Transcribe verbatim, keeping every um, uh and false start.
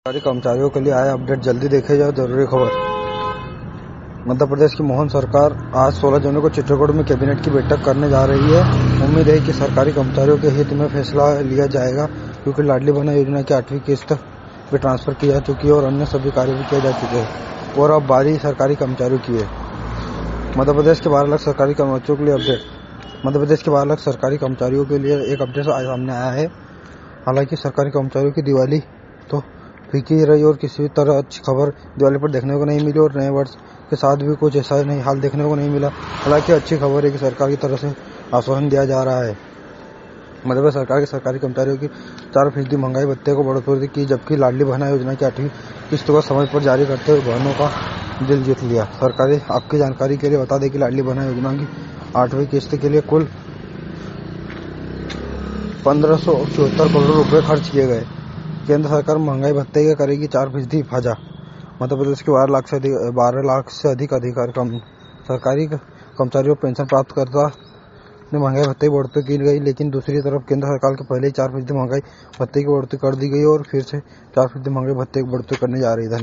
सरकारी कर्मचारियों के लिए आया अपडेट, जल्दी देखे जाओ जरूरी खबर। मध्य प्रदेश की मोहन सरकार आज सोलह जनवरी को चित्रकूट में कैबिनेट की बैठक करने जा रही है। उम्मीद है कि सरकारी कर्मचारियों के हित में फैसला लिया जाएगा, क्योंकि लाडली बहना योजना की आठवीं किस्त भी ट्रांसफर की जा चुकी है और अन्य सभी कार्य भी किए जा चुके हैं और अब बारी सरकारी कर्मचारियों की है। मध्य प्रदेश के बारह लाख सरकारी कर्मचारियों के लिए अपडेट मध्य प्रदेश के बारह लाख सरकारी कर्मचारियों के लिए एक अपडेट सामने आया है। हालांकि सरकारी कर्मचारियों की दिवाली तो फीकी रही और किसी भी तरह अच्छी खबर दिवाली पर देखने को नहीं मिली और नए वर्ष के साथ भी कुछ ऐसा नहीं हाल देखने को नहीं मिला। हालांकि अच्छी खबर है कि सरकार की तरफ से आश्वासन दिया जा रहा है। मध्य प्रदेश सरकार के सरकारी कर्मचारियों की चार फीसदी महंगाई भत्ते को बढ़ोतरी की, जबकि लाडली बहना योजना की आठवीं किस्त को समय पर जारी करते हुए बहनों का दिल जीत लिया। सरकारी आपकी जानकारी के लिए बता दें कि लाडली बहना योजना की आठवीं किस्त के लिए कुल पंद्रह सौ चौहत्तर करोड़ रुपए खर्च किए गए। केंद्र सरकार महंगाई भत्ते के करेगी चार फीसदी फाजा। मध्य प्रदेश के बारह लाख से अधिक बारह लाख से अधिक अधिकार कम सरकारी कर्मचारियों पेंशन प्राप्त करता ने महंगाई भत्ते की बढ़ोतरी की गई, लेकिन दूसरी तरफ केंद्र सरकार के पहले ही चार फीसदी महंगाई भत्ते की बढ़ोतरी कर दी गई और फिर से चार फीसदी महंगाई भत्ते की बढ़ोतरी करने जा रही है।